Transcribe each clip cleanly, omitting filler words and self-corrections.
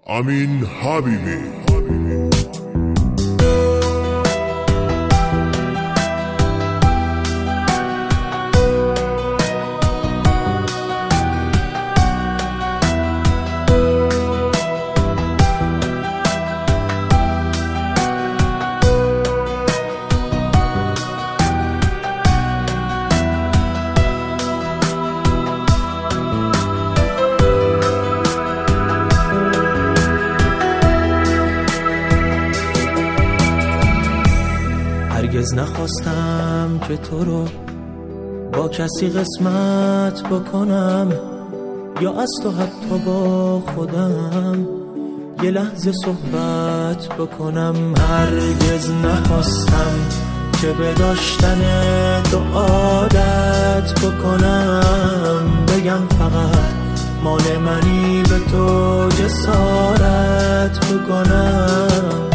امین حبیبی. هرگز نخواستم که تو رو با کسی قسمت بکنم، یا از تو حتی با خودم یه لحظه صحبت بکنم. هرگز نخواستم که به داشتن تو عادت بکنم، بگم فقط مال منی به تو جسارت بکنم.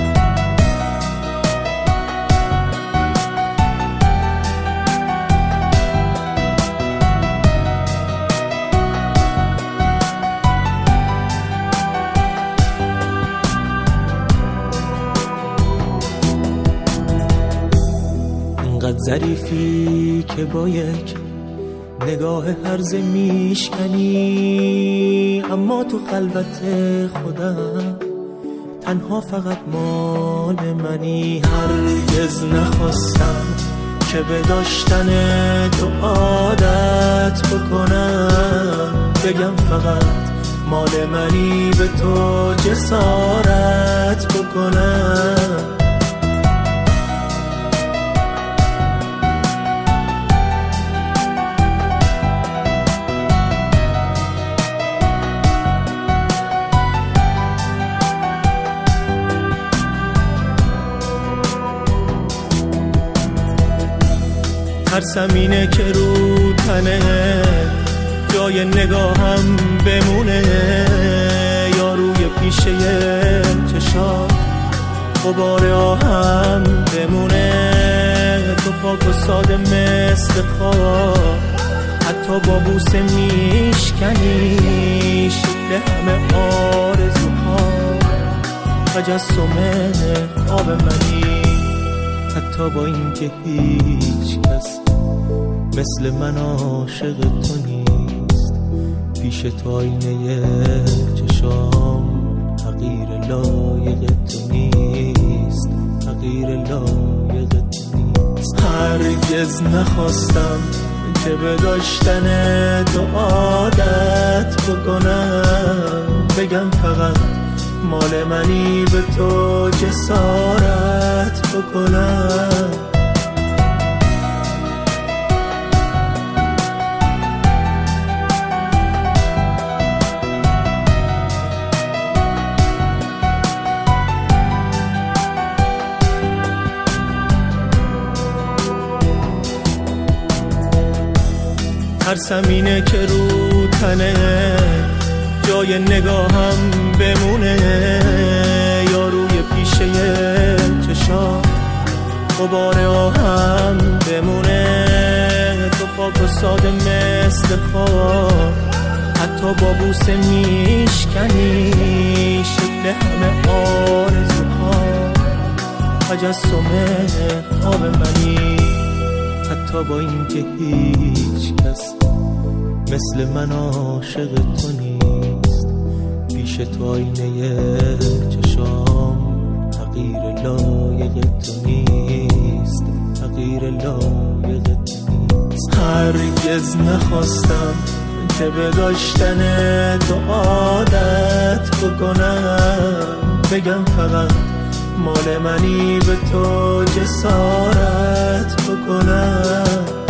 انقدر ظریفی که با یک نگاه هرزه میشکنی، اما تو خلوت خودم تنها فقط مال منی. هرگز نخواستم که به داشتن تو عادت بکنم، بگم فقط مال منی به تو جسارت بکنم. ترسم اینه که رو تنه جای نگاهم بمونه، یا روی پیشه چشات غبار آهم بمونه. تو پاک و ساده مثل خواب، حتی با بوسه میشکنی شکل همه آرزوها، تجسم خواب منی. حتی با اینکه هیچ کس مثل من عاشق تو نیست، پیش تو آینه چشام تغییر لایق تو نیست، تغییر لایق تو نیست. هرگز نخواستم که به داشتن تو عادت بکنم، بگم فقط مال منی به تو جسارت بکنم. ترسم اینه که رو تنه جای نگاهم بمونه، یا روی پیشه چشام غبار آهم بمونه. تو پاک و ساده مثل خواب، حتی با بوسه میشکنی شکل همه آرزوها، تجسم خواب منی. حتی با اینکه هیچ کس مثل من عاشق تو نیست، پیش تو آینه چشام تغییر لایق تو نیست، تغییر لایق تو نیست. هرگز نخواستم که به داشتن تو عادت بکنم، بگم فقط مال منی به تو جسارت بکنم.